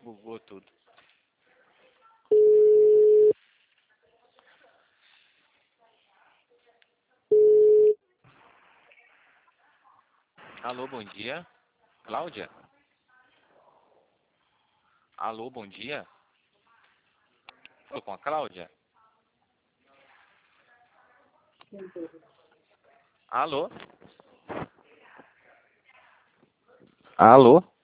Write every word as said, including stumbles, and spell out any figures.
Bugou tudo. Alô, bom dia. Cláudia? Alô, bom dia. Tô com a Cláudia? Alô? Alô?